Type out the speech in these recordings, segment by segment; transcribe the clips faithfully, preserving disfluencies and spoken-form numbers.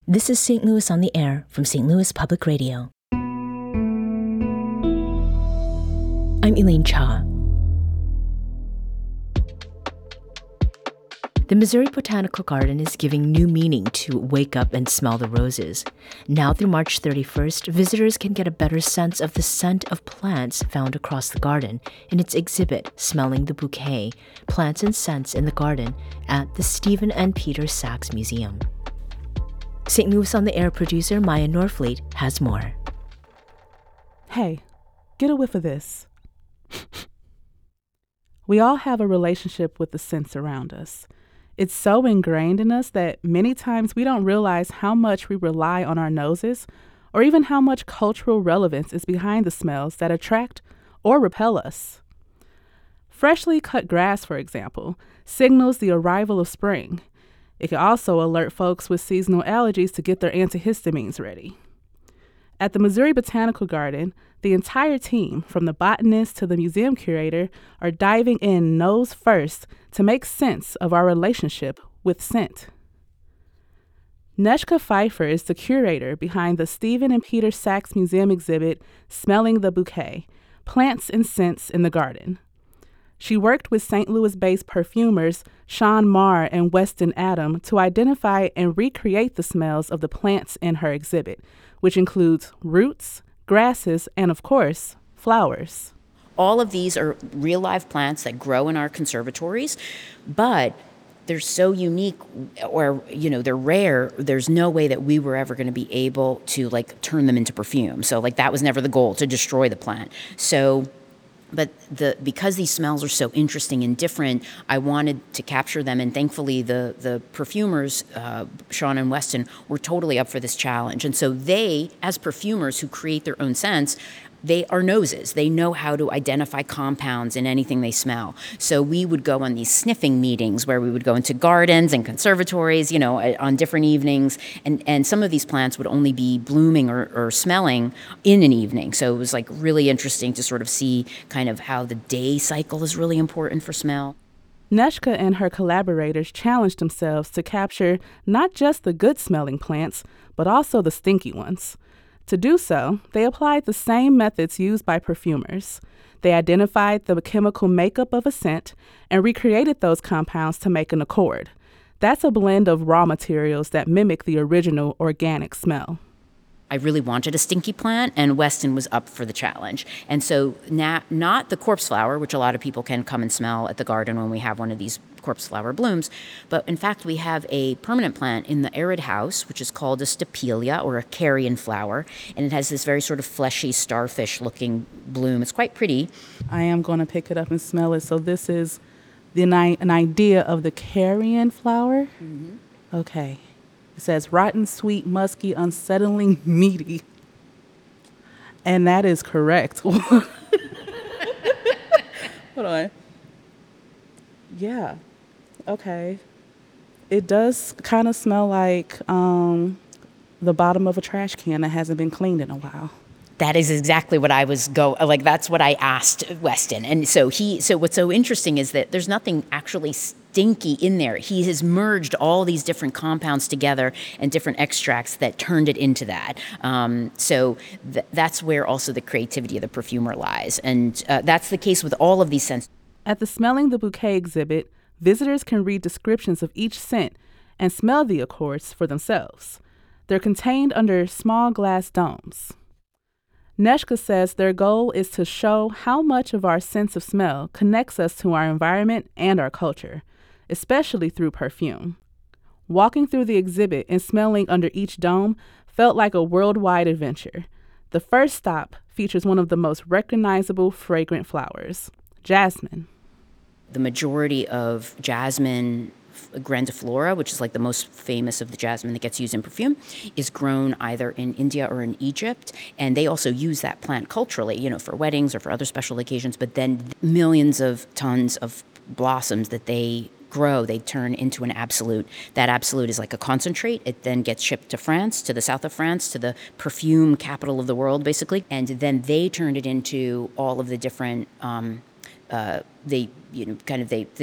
This is Saint Louis on the Air from Saint Louis Public Radio. I'm Elaine Cha. The Missouri Botanical Garden is giving new meaning to Wake Up and Smell the Roses. Now through March thirty-first, visitors can get a better sense of the scent of plants found across the garden in its exhibit, Smelling the Bouquet, Plants and Scents in the Garden, at the Stephen and Peter Sachs Museum. Saint Louis on the Air producer Maya Norfleet has more. Hey, get a whiff of this. We all have a relationship with the scents around us. It's so ingrained in us that many times we don't realize how much we rely on our noses, or even how much cultural relevance is behind the smells that attract or repel us. Freshly cut grass, for example, signals the arrival of spring. It can also alert folks with seasonal allergies to get their antihistamines ready. At the Missouri Botanical Garden, the entire team, from the botanist to the museum curator, are diving in nose first to make sense of our relationship with scent. Neshka Pfeiffer is the curator behind the Stephen and Peter Sachs Museum exhibit, Smelling the Bouquet, Plants and Scents in the Garden. She worked with Saint Louis-based perfumers Sean Marr and Weston Adam to identify and recreate the smells of the plants in her exhibit, which includes roots, grasses, and of course, flowers. All of these are real live plants that grow in our conservatories, but they're so unique, or, you know, they're rare. There's no way that we were ever going to be able to like turn them into perfume. So like that was never the goal, to destroy the plant. So But the because these smells are so interesting and different, I wanted to capture them. And thankfully, the, the perfumers, uh, Sean and Weston, were totally up for this challenge. And so they, as perfumers who create their own scents, they are noses. They know how to identify compounds in anything they smell. So we would go on these sniffing meetings where we would go into gardens and conservatories, you know, on different evenings. And, and some of these plants would only be blooming or, or smelling in an evening. So it was like really interesting to sort of see kind of how the day cycle is really important for smell. Neshka and her collaborators challenged themselves to capture not just the good-smelling plants, but also the stinky ones. To do so, they applied the same methods used by perfumers. They identified the chemical makeup of a scent and recreated those compounds to make an accord. That's a blend of raw materials that mimic the original organic smell. I really wanted a stinky plant, and Weston was up for the challenge. And so na- not the corpse flower, which a lot of people can come and smell at the garden when we have one of these corpse flower blooms, but in fact we have a permanent plant in the arid house, which is called a stapelia, or a carrion flower, and it has this very sort of fleshy, starfish-looking bloom. It's quite pretty. I am going to pick it up and smell it. So this is the an idea of the carrion flower? Mm-hmm. Okay. It says rotten, sweet, musky, unsettlingly meaty. And that is correct. Hold on. Yeah. Okay. It does kind of smell like um, the bottom of a trash can that hasn't been cleaned in a while. That is exactly what I was go like. That's what I asked Weston, and so he. So what's so interesting is that there's nothing actually stinky in there. He has merged all these different compounds together and different extracts that turned it into that. Um, so th- that's where also the creativity of the perfumer lies, and uh, that's the case with all of these scents. At the Smelling the Bouquet exhibit, visitors can read descriptions of each scent and smell the accords for themselves. They're contained under small glass domes. Neshka says their goal is to show how much of our sense of smell connects us to our environment and our culture, especially through perfume. Walking through the exhibit and smelling under each dome felt like a worldwide adventure. The first stop features one of the most recognizable fragrant flowers, jasmine. The majority of jasmine grandiflora, which is like the most famous of the jasmine that gets used in perfume, is grown either in India or in Egypt. And they also use that plant culturally, you know, for weddings or for other special occasions. But then millions of tons of blossoms that they grow, they turn into an absolute. That absolute is like a concentrate. It then gets shipped to France, to the south of France, to the perfume capital of the world, basically. And then they turn it into all of the different, um, uh, they, you know, kind of, they, they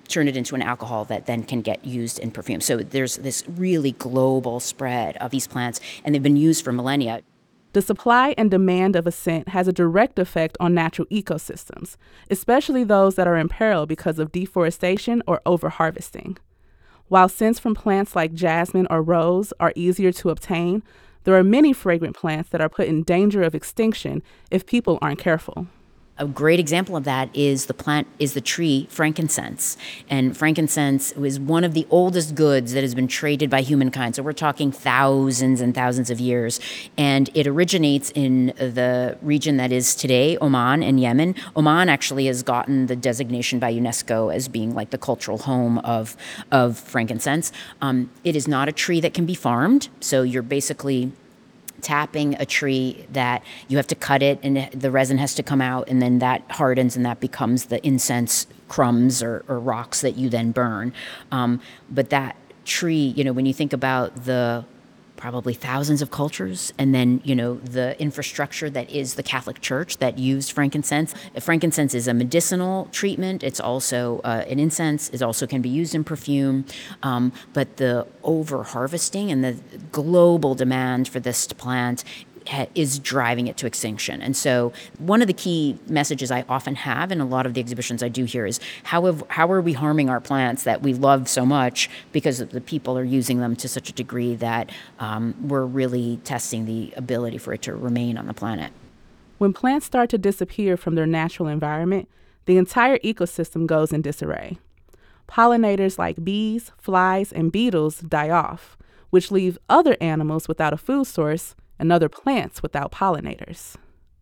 turn it into an alcohol that then can get used in perfume. So there's this really global spread of these plants, and they've been used for millennia. The supply and demand of a scent has a direct effect on natural ecosystems, especially those that are in peril because of deforestation or overharvesting. While scents from plants like jasmine or rose are easier to obtain, there are many fragrant plants that are put in danger of extinction if people aren't careful. A great example of that is the plant, is the tree frankincense. And frankincense is one of the oldest goods that has been traded by humankind. So we're talking thousands and thousands of years. And it originates in the region that is today Oman and Yemen. Oman actually has gotten the designation by UNESCO as being like the cultural home of, of frankincense. Um, it is not a tree that can be farmed. So you're basically tapping a tree that you have to cut it and the resin has to come out, and then that hardens and that becomes the incense crumbs or, or rocks that you then burn. Um, but that tree, you know, when you think about the probably thousands of cultures, and then, you know, the infrastructure that is the Catholic Church that used frankincense. Frankincense is a medicinal treatment. It's also uh, an incense. It also can be used in perfume. Um, but the over-harvesting and the global demand for this plant is driving it to extinction. And so one of the key messages I often have in a lot of the exhibitions I do here is how have, how are we harming our plants that we love so much because the people are using them to such a degree that um, we're really testing the ability for it to remain on the planet. When plants start to disappear from their natural environment, the entire ecosystem goes in disarray. Pollinators like bees, flies, and beetles die off, which leave other animals without a food source and other plants without pollinators.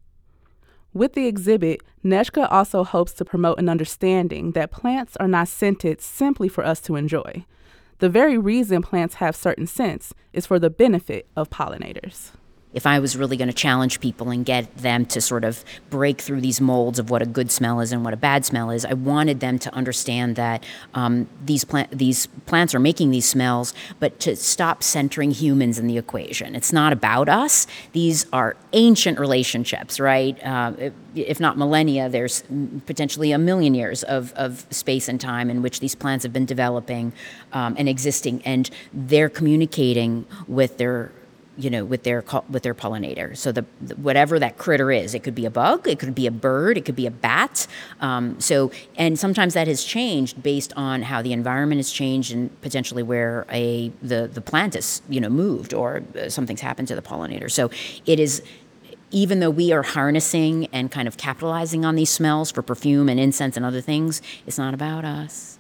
With the exhibit, Neshka also hopes to promote an understanding that plants are not scented simply for us to enjoy. The very reason plants have certain scents is for the benefit of pollinators. If I was really going to challenge people and get them to sort of break through these molds of what a good smell is and what a bad smell is, I wanted them to understand that um, these plant these plants are making these smells, but to stop centering humans in the equation. It's not about us. These are ancient relationships, right? Uh, if not millennia, there's potentially a million years of, of space and time in which these plants have been developing um, and existing, and they're communicating with their you know, with their with their pollinator. So the, the whatever that critter is, it could be a bug, it could be a bird, it could be a bat. Um, so and sometimes that has changed based on how the environment has changed and potentially where a the the plant is you know moved or something's happened to the pollinator. So it is. Even though we are harnessing and kind of capitalizing on these smells for perfume and incense and other things, it's not about us.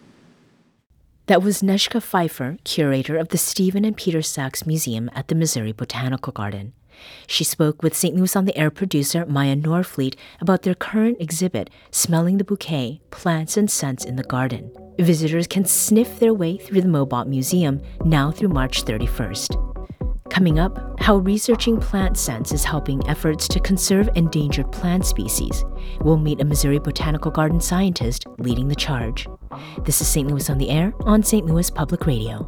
That was Neshka Pfeiffer, curator of the Stephen and Peter Sachs Museum at the Missouri Botanical Garden. She spoke with Saint Louis on the Air producer Maya Norfleet about their current exhibit, Smelling the Bouquet, Plants and Scents in the Garden. Visitors can sniff their way through the Mobot Museum now through March thirty-first. Coming up, how researching plant scents is helping efforts to conserve endangered plant species. We'll meet a Missouri Botanical Garden scientist leading the charge. This is Saint Louis on the Air on Saint Louis Public Radio.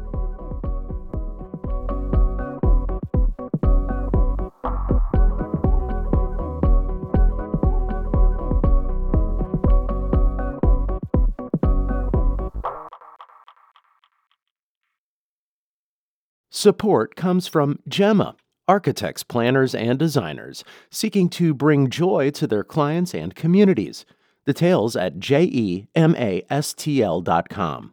Support comes from Gemma, architects, planners, and designers seeking to bring joy to their clients and communities. Details at gemastl dot com.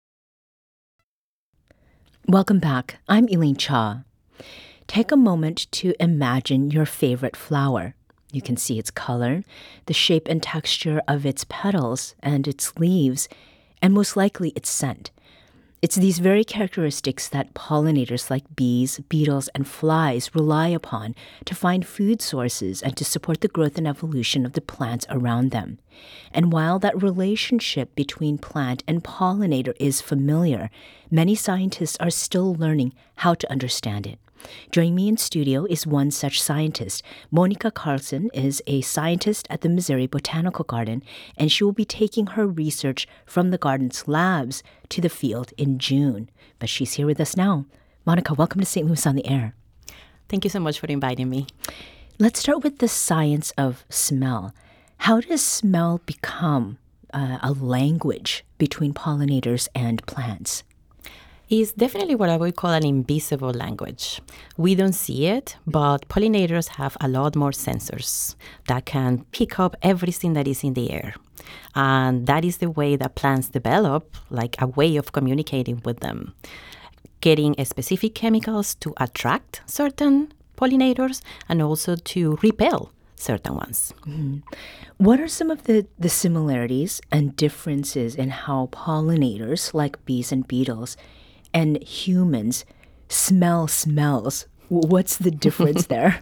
Welcome back. I'm Elaine Cha. Take a moment to imagine your favorite flower. You can see its color, the shape and texture of its petals and its leaves, and most likely its scent. It's these very characteristics that pollinators like bees, beetles, and flies rely upon to find food sources and to support the growth and evolution of the plants around them. And while that relationship between plant and pollinator is familiar, many scientists are still learning how to understand it. Joining me in studio is one such scientist. Monica Carlson is a scientist at the Missouri Botanical Garden, and she will be taking her research from the garden's labs to the field in June. But she's here with us now. Monica, welcome to Saint Louis on the Air. Thank you so much for inviting me. Let's start with the science of smell. How does smell become uh, a language between pollinators and plants? Is definitely what I would call an invisible language. We don't see it, but pollinators have a lot more sensors that can pick up everything that is in the air. And that is the way that plants develop, like a way of communicating with them, getting specific chemicals to attract certain pollinators and also to repel certain ones. Mm-hmm. What are some of the, the similarities and differences in how pollinators, like bees and beetles, and humans smell smells? What's the difference there?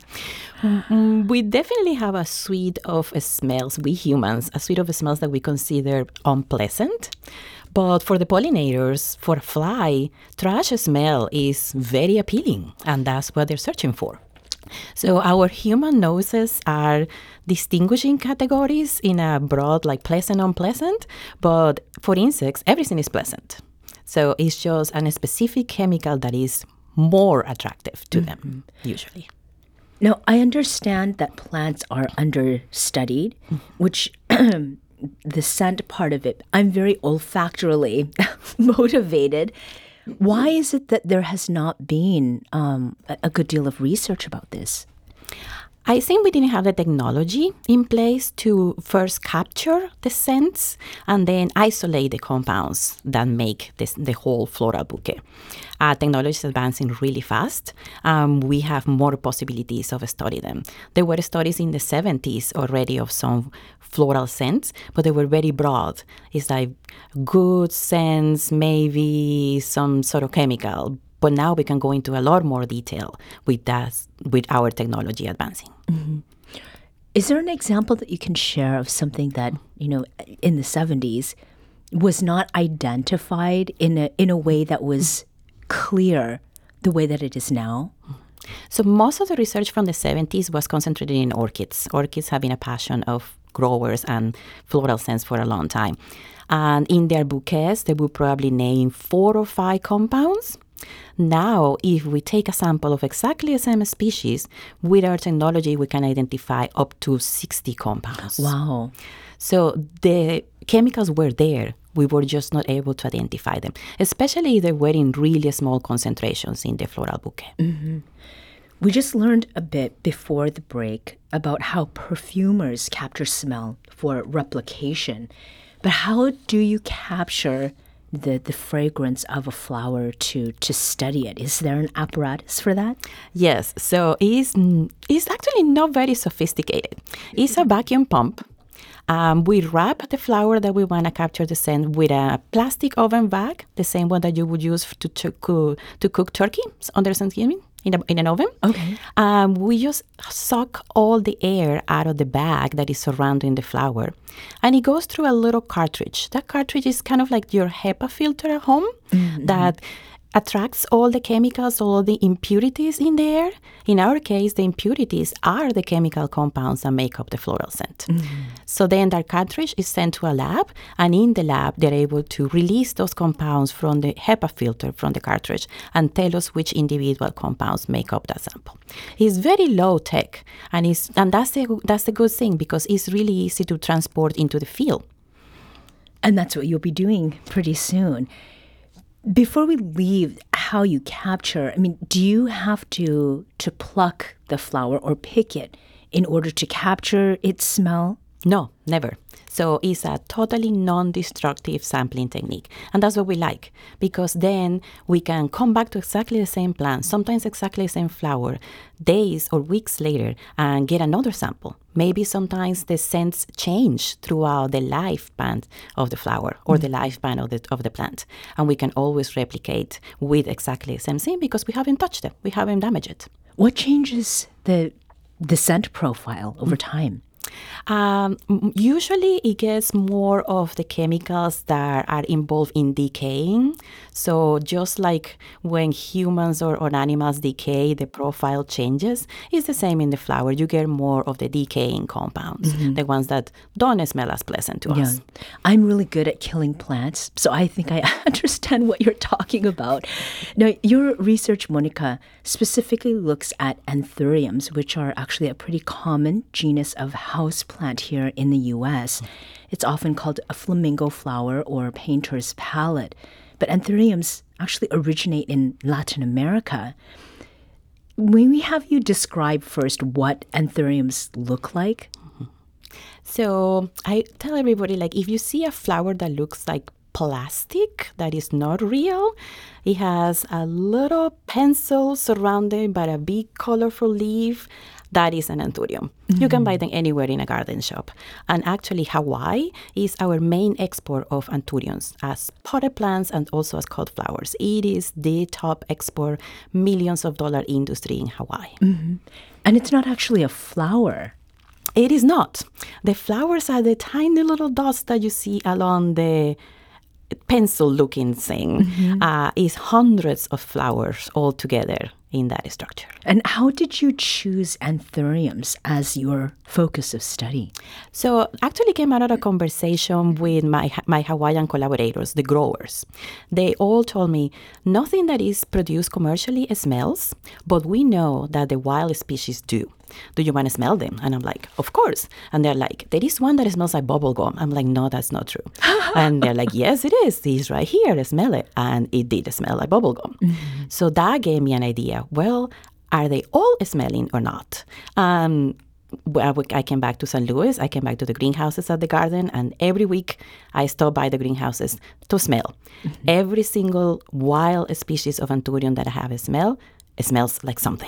Mm, we definitely have a suite of smells, we humans, a suite of smells that we consider unpleasant. But for the pollinators, for a fly, trash smell is very appealing, and that's what they're searching for. So our human noses are distinguishing categories in a broad, like pleasant, unpleasant. But for insects, everything is pleasant. So it's just a specific chemical that is more attractive to mm-hmm. them, usually. Now, I understand that plants are understudied, mm-hmm. which the scent part of it, I'm very olfactorily motivated. Why is it that there has not been um, a good deal of research about this? I think we didn't have the technology in place to first capture the scents and then isolate the compounds that make this, the whole floral bouquet. Uh, technology is advancing really fast. Um, we have more possibilities of studying them. There were studies in the seventies already of some floral scents, but they were very broad. It's like good scents, maybe some sort of chemical. But now we can go into a lot more detail with that, with our technology advancing. Mm-hmm. Is there an example that you can share of something that, you know, in the seventies was not identified in a in a way that was clear the way that it is now? So most of the research from the seventies was concentrated in orchids. Orchids have been a passion of growers and floral scents for a long time. And in their bouquets, they would probably name four or five compounds. Now, if we take a sample of exactly the same species, with our technology, we can identify up to sixty compounds. Wow. So the chemicals were there. We were just not able to identify them, especially if they were in really small concentrations in the floral bouquet. Mm-hmm. We just learned a bit before the break about how perfumers capture smell for replication. But how do you capture the, the fragrance of a flower to, to study it? Is there an apparatus for that? Yes. So it's, it's actually not very sophisticated. It's a vacuum pump. Um, we wrap the flower that we want to capture the scent with a plastic oven bag, the same one that you would use to to, cook, to cook turkey under Thanksgiving in, a, in an oven. Okay. Um, we just suck all the air out of the bag that is surrounding the flower, and it goes through a little cartridge. That cartridge is kind of like your HEPA filter at home mm-hmm. that attracts all the chemicals, all the impurities in the air. In our case, the impurities are the chemical compounds that make up the floral scent. Mm-hmm. So then that cartridge is sent to a lab, and in the lab, they're able to release those compounds from the HEPA filter from the cartridge and tell us which individual compounds make up that sample. It's very low tech, and it's and that's the that's the good thing, because it's really easy to transport into the field. And that's what you'll be doing pretty soon. Before we leave, how you capture, I mean, do you have to to pluck the flower or pick it in order to capture its smell? No, never. So it's a totally non-destructive sampling technique. And that's what we like, because then we can come back to exactly the same plant, sometimes exactly the same flower, days or weeks later, and get another sample. Maybe sometimes the scents change throughout the lifespan of the flower or mm-hmm. the lifespan of the, of the plant. And we can always replicate with exactly the same thing because we haven't touched it. We haven't damaged it. What changes the, the scent profile over mm-hmm. time? Um, usually it gets more of the chemicals that are involved in decaying. So just like when humans or, or animals decay, the profile changes. It's the same in the flower. You get more of the decaying compounds, mm-hmm. the ones that don't smell as pleasant to yeah. us. I'm really good at killing plants, so I think I understand what you're talking about. Now, your research, Monica, specifically looks at anthuriums, which are actually a pretty common genus of houseplant here in the U S. It's often called a flamingo flower or painter's palette. But anthuriums actually originate in Latin America. May we have you describe first what anthuriums look like? So I tell everybody, like, if you see a flower that looks like plastic, that is not real, it has a little pencil surrounded by a big colorful leaf, that is an anthurium. Mm-hmm. You can buy them anywhere in a garden shop. And actually, Hawaii is our main export of anthuriums as potted plants and also as cut flowers. It is the top export, millions of dollar industry in Hawaii. Mm-hmm. And it's not actually a flower. It is not. The flowers are the tiny little dots that you see along the pencil-looking thing. Mm-hmm. Uh, it's hundreds of flowers all together in that structure. And how did you choose anthuriums as your focus of study? So actually came out of a conversation with my my Hawaiian collaborators, the growers. They all told me nothing that is produced commercially smells, but we know that the wild species do. Do you want to smell them? And I'm like, of course. And they're like, there is one that smells like bubble gum. I'm like, no, that's not true. And they're like, yes, it is. He's right here. Smell it. And it did smell like bubble gum. Mm-hmm. So that gave me an idea. Well, are they all smelling or not? Um, I came back to Saint Louis. I came back to the greenhouses at the garden. And every week I stop by the greenhouses to smell. Mm-hmm. Every single wild species of anthurium that I have a smell, it smells like something.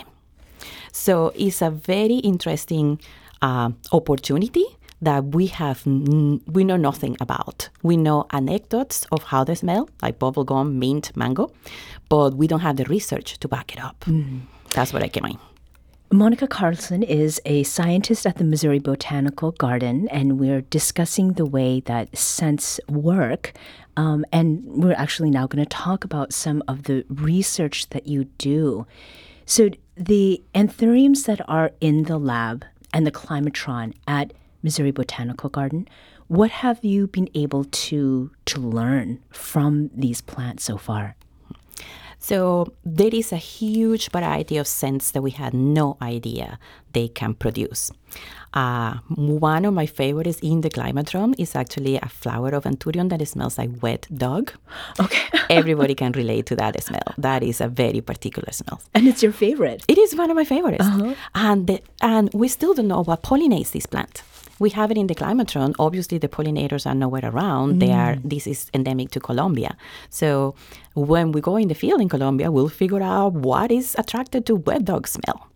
So it's a very interesting uh, opportunity that we have n- we know nothing about. We know anecdotes of how they smell, like bubblegum, mint, mango, but we don't have the research to back it up. Mm-hmm. That's what I came in. Monica Carlson is a scientist at the Missouri Botanical Garden, and we're discussing the way that scents work. Um, and we're actually now going to talk about some of the research that you do. So the anthuriums that are in the lab and the climatron at Missouri Botanical Garden, what have you been able to to learn from these plants so far? So there is a huge variety of scents that we had no idea they can produce. Uh, one of my favorites in the climatron is actually a flower of anthurium that smells like wet dog. Okay. Everybody can relate to that smell. That is a very particular smell. And it's your favorite. It is one of my favorites. Uh-huh. And the, and we still don't know what pollinates this plant. We have it in the climatron. Obviously, the pollinators are nowhere around. Mm. They are. This is endemic to Colombia. So when we go in the field in Colombia, we'll figure out what is attracted to wet dog smell.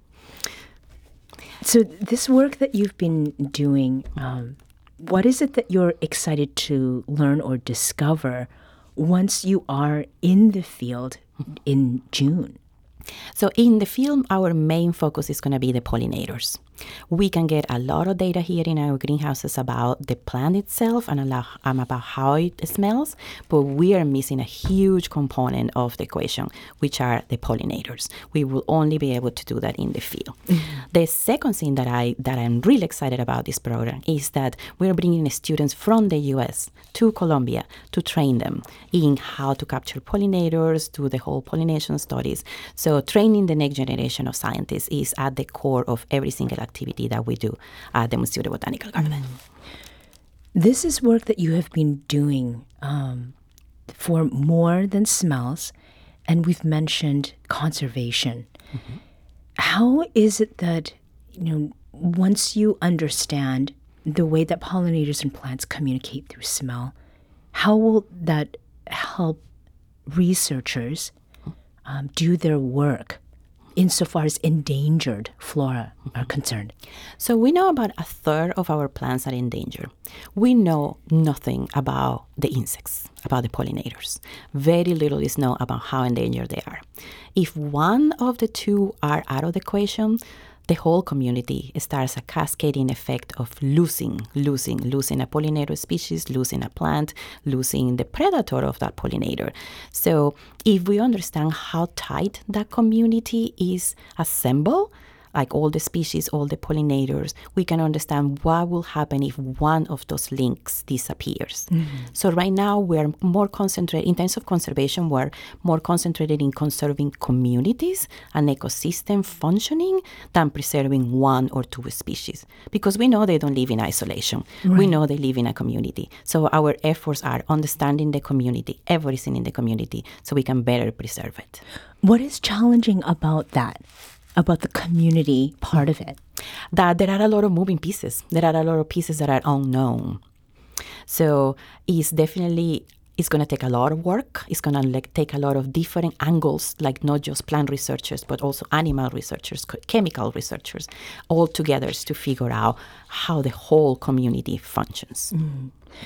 So this work that you've been doing, um, what is it that you're excited to learn or discover once you are in the field in June? So in the field, our main focus is going to be the pollinators. We can get a lot of data here in our greenhouses about the plant itself and about how it smells, but we are missing a huge component of the equation, which are the pollinators. We will only be able to do that in the field. Mm-hmm. The second thing that, I, that I'm really excited about this program is that we're bringing students from the U S to Colombia to train them in how to capture pollinators, do the whole pollination studies. So training the next generation of scientists is at the core of every single activity that we do at the Missouri Botanical Garden. Mm. This is work that you have been doing um, for more than smells, and we've mentioned conservation. Mm-hmm. How is it that, you know, once you understand the way that pollinators and plants communicate through smell, how will that help researchers um, do their work insofar as endangered flora are concerned? So we know about a third of our plants are in danger. We know nothing about the insects, about the pollinators. Very little is known about how endangered they are. If one of the two are out of the equation, the whole community starts a cascading effect of losing, losing, losing a pollinator species, losing a plant, losing the predator of that pollinator. So if we understand how tight that community is assembled, like all the species, all the pollinators, we can understand what will happen if one of those links disappears. Mm-hmm. So right now we're more concentrated, in terms of conservation, we're more concentrated in conserving communities and ecosystem functioning than preserving one or two species. Because we know they don't live in isolation. Right. We know they live in a community. So our efforts are understanding the community, everything in the community, so we can better preserve it. What is challenging about that, about the community part of it? That there are a lot of moving pieces. There are a lot of pieces that are unknown. So it's definitely, it's going to take a lot of work. It's going to like, take a lot of different angles, like not just plant researchers, but also animal researchers, chemical researchers, all together to figure out how the whole community functions. Mm.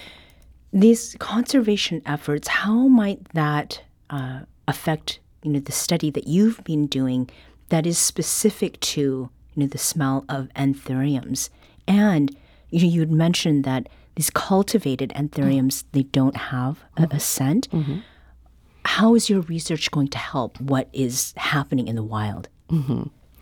These conservation efforts, how might that uh, affect you know, the study that you've been doing that is specific to, you know, the smell of anthuriums? And you know, you had mentioned that these cultivated anthuriums, mm-hmm. they don't have a, a scent. Mm-hmm. How is your research going to help what is happening in the wild? Mm-hmm.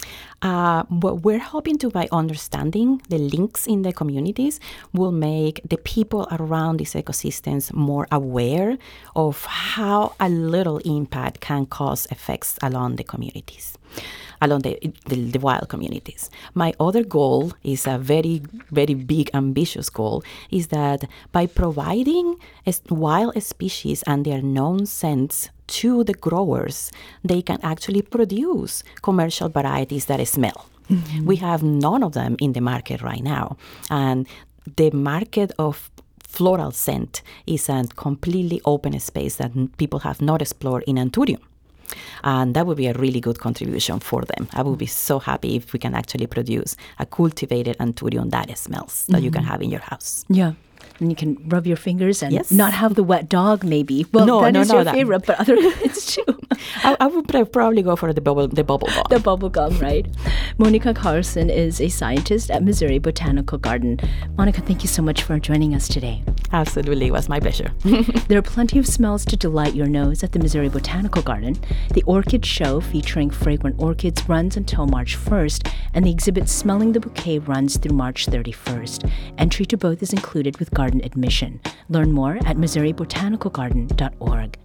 Uh, what we're hoping to, by understanding the links in the communities, will make the people around these ecosystems more aware of how a little impact can cause effects along the communities, along the, the, the wild communities. My other goal is a very, very big, ambitious goal, is that by providing wild species and their known scents to the growers, they can actually produce commercial varieties that smell. Mm-hmm. We have none of them in the market right now. And the market of floral scent is a completely open space that people have not explored in Anthurium. And that would be a really good contribution for them. I would be so happy if we can actually produce a cultivated Anthurium that smells, that mm-hmm. you can have in your house. Yeah. And you can rub your fingers and yes. not have the wet dog, maybe. Well, no, that no, is no, your that. favorite, but other it's too. I, I would probably go for the bubble, the bubble gum. The bubble gum, right? Monica Carlson is a scientist at Missouri Botanical Garden. Monica, thank you so much for joining us today. Absolutely, it was my pleasure. There are plenty of smells to delight your nose at the Missouri Botanical Garden. The Orchid Show featuring fragrant orchids runs until March first, and the exhibit Smelling the Bouquet runs through March thirty-first. Entry to both is included with garden admission. Learn more at missouri botanical garden dot org.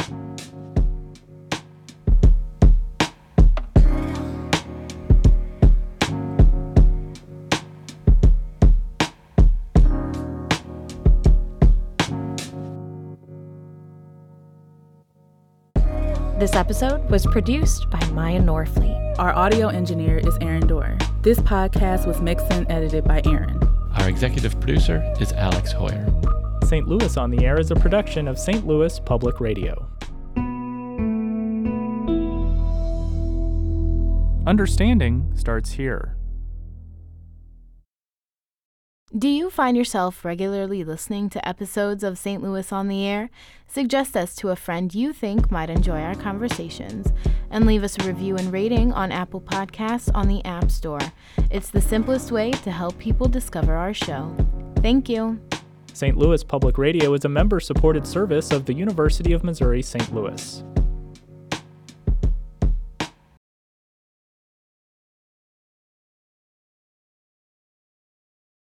This episode was produced by Maya Norfleet. Our audio engineer is Aaron Dorr. This podcast was mixed and edited by Aaron. Our executive producer is Alex Hoyer. Saint Louis on the Air is a production of Saint Louis Public Radio. Understanding starts here. Do you find yourself regularly listening to episodes of Saint Louis on the Air? Suggest us to a friend you think might enjoy our conversations, and leave us a review and rating on Apple Podcasts on the App Store. It's the simplest way to help people discover our show. Thank you. Saint Louis Public Radio is a member-supported service of the University of Missouri Saint Louis.